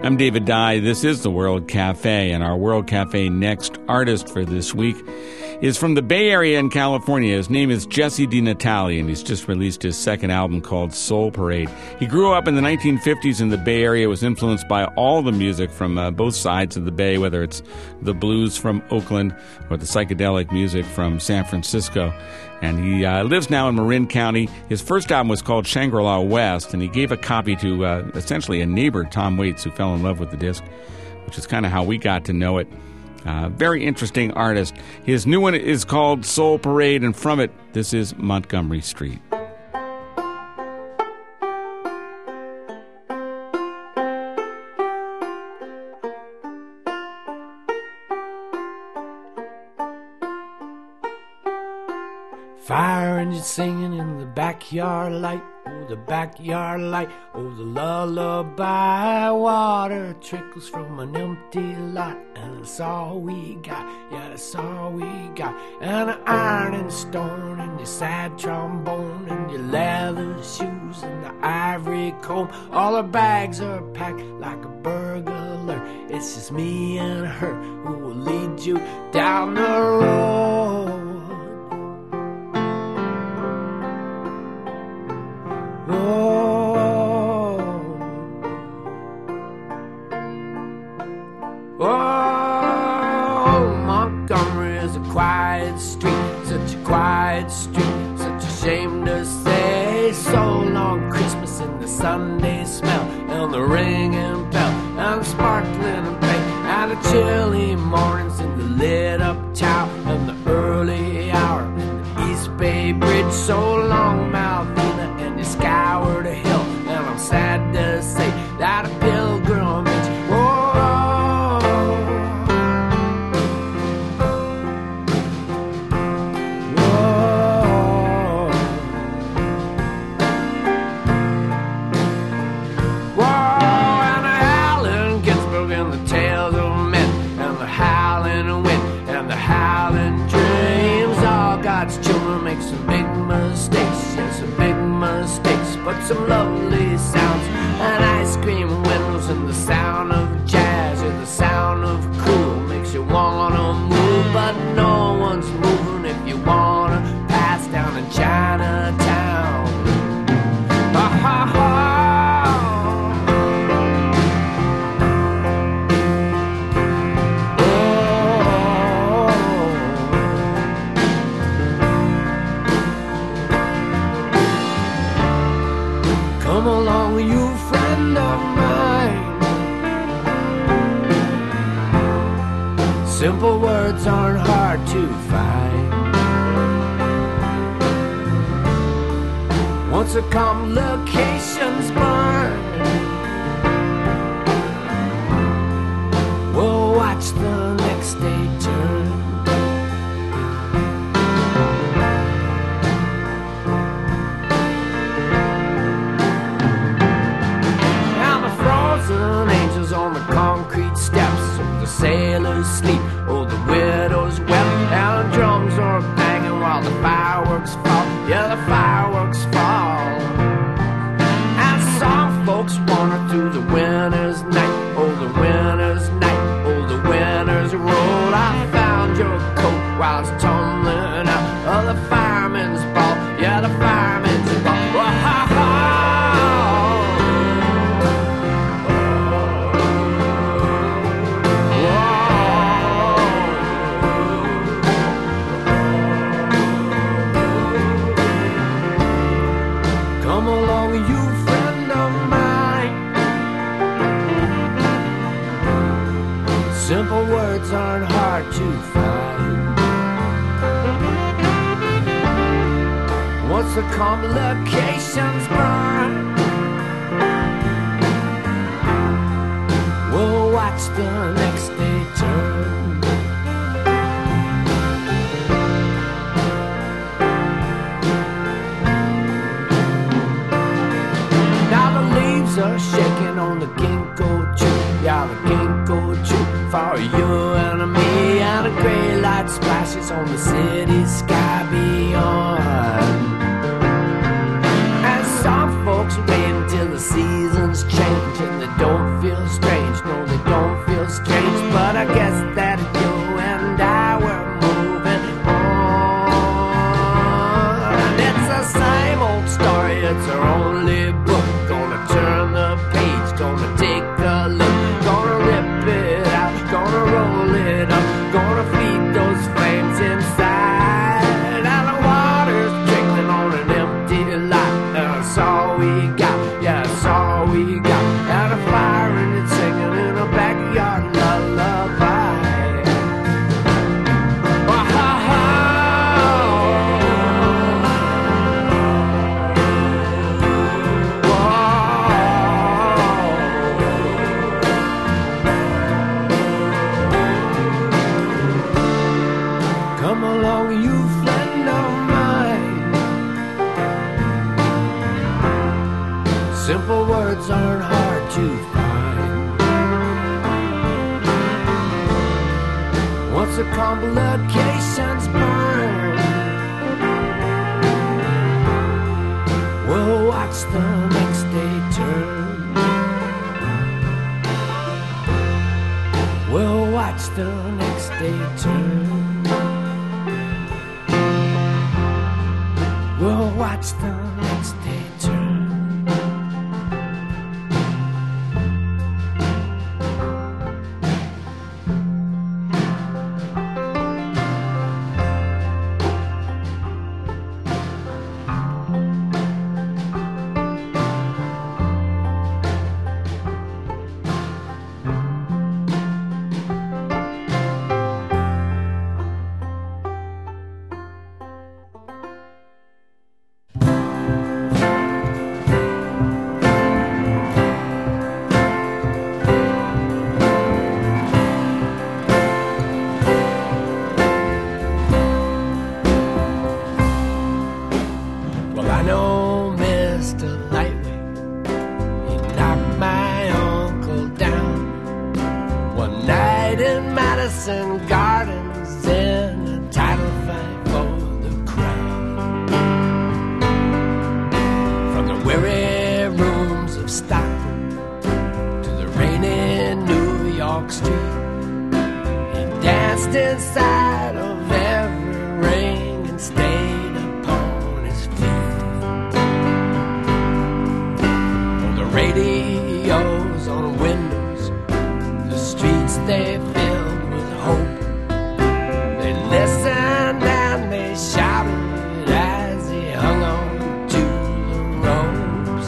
I'm David Dye. This is the World Cafe, and our World Cafe next artist for this week is from the Bay Area in California. His name is Jesse DiNatale, and he's just released his second album called Soul Parade. He grew up in the 1950s in the Bay Area, was influenced by all the music from both sides of the Bay, whether it's the blues from Oakland or the psychedelic music from San Francisco. And he lives now in Marin County. His first album was called Shangri-La West, and he gave a copy to essentially a neighbor, Tom Waits, who fell in love with the disc, which is kind of how we got to know it. Very interesting artist. His new one is called Soul Parade, and from it, this is Montgomery Street. Fire engine singing in the backyard light, oh the backyard light, oh the lullaby. Water trickles from an empty lot, and that's all we got, yeah that's all we got. And an iron and stone, and your sad trombone, and your leather shoes, and the ivory comb. All our bags are packed like a burglar. It's just me and her who will lead you down the road. Montgomery is a quiet street, such a quiet street, such a shame to say. So long Christmas and the Sunday smell, and the ringing bell, and the sparkling paint, and the chilly mornings in the lit up town, and the early hour in the East Bay Bridge. So long Malvina, and you scoured a hill, and I'm sad to say that a pilgrimage. Children make some big mistakes, yeah, some big mistakes, but some lovely sounds, and ice cream windows, and the sound of jazz, and the sound of cool makes you wanna move, but no one's moving if you wanna pass down in Chinatown. Ha ha ha. Come along, you friend of mine. Simple words aren't hard to find. Once the complications burn, we'll watch the next day turn. Angels on the concrete steps, oh the sailors sleep, oh the widows wept, and the drums are banging while the fireworks fall, yeah the fireworks fall. And some folks wander through the winter's night, oh the winter's night, oh the winter's road. I found your coat while it's tumbling out of the fireman's ball, yeah the fireman's ball. Oh, ha, ha. Come along, you friend of mine. Simple words aren't hard to find. Once the complications burn, we'll watch the next day turn. Are shaking on the ginkgo tree, yeah the ginkgo tree for you and me, and a gray light splashes on the city sky beyond. And some folks wait until the seasons change, and they don't feel strange it's our only book. Gonna turn the page, gonna take a look, gonna rip it out, gonna roll it up, gonna feed those flames inside. And the water's trickling on an empty lot. That's all we got, yeah, that's all we got. And a fire and it's singing in a backyard lullaby. Come along, you friend of mine. Simple words aren't hard to find. Once the complications burn, we'll watch the next day turn. We'll watch the next day turn. We'll watch the next day turn. Gardens in a title fight for the crown. From the weary rooms of Stockton to the rainy New York street, he danced inside of every ring and stayed upon his feet. On the radios, on windows, the streets they filled with hope. They listened and they shouted as he hung on to the ropes.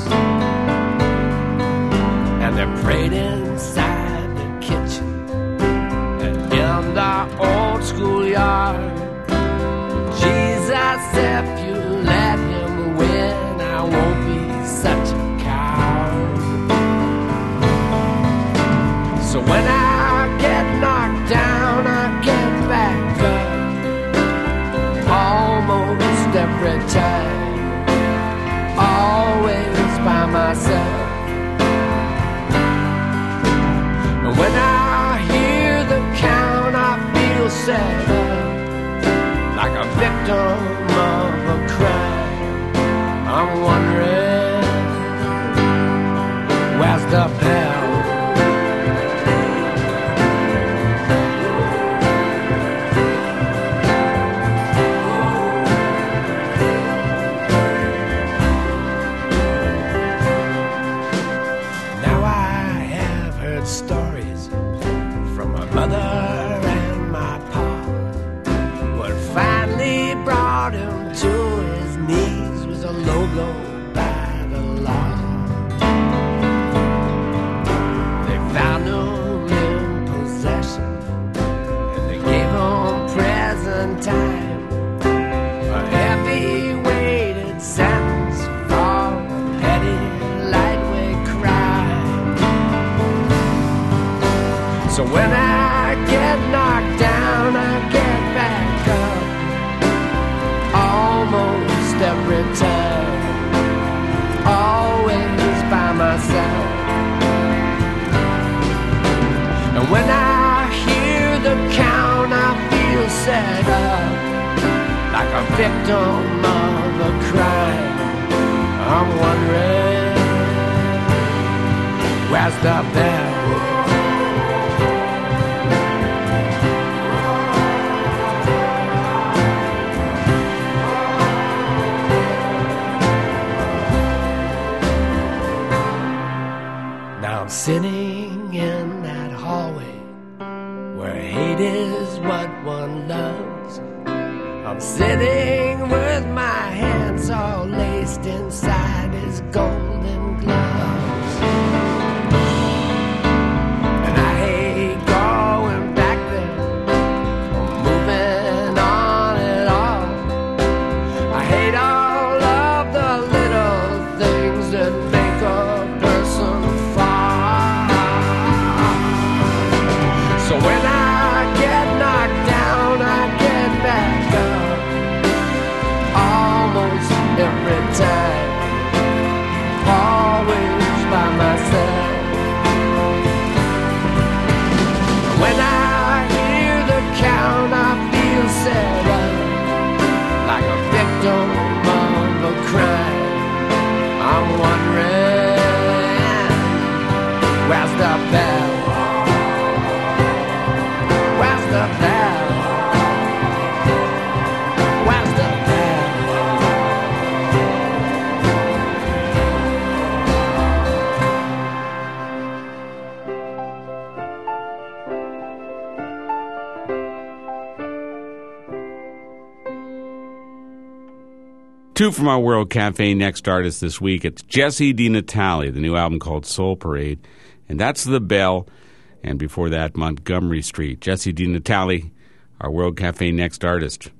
And they prayed inside the kitchen and in the old schoolyard. Jesus, if you let him win, I won't be such a coward. So when I get knocked down, I get back up almost every time, always by myself. And when I hear the count, I feel set up like a victim of a crime. I'm wondering, where's the bell? Stories from my mother and my pa. What finally brought him to his knees was a low blow by the law. They found him in possession and they gave him prison time, a heavy weighted sentence for petty lightweight crime. So when I get knocked down, I get back up almost every time, always by myself. And when I hear the count, I feel set up like a victim of a crime. I'm wondering, where's the bell? I'm sitting in that hallway where hate is what one loves. I'm sitting with my hands all laced inside his golden gloves. And I hate going back there, moving on at all. I hate all of the little things that make a person fall. So when I get knocked down, I get back up almost every time, always by myself. When I hear the count, I feel set up like a victim of a crime. I'm wondering, where's the bell? Where's the bell? Where's the bell? Two from our World Cafe Next artist this week. It's Jesse DiNatale, the new album called Soul Parade, and that's The Bell. And before that, Montgomery Street. Jesse DiNatale, our World Cafe Next artist.